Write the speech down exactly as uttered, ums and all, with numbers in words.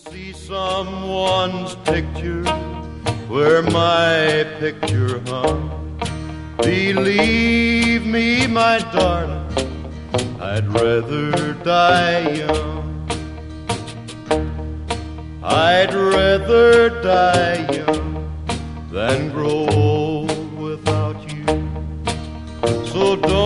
See someone's picture where my picture hung. Believe me, my darling, I'd rather die young. I'd rather die young than grow old without you. So don't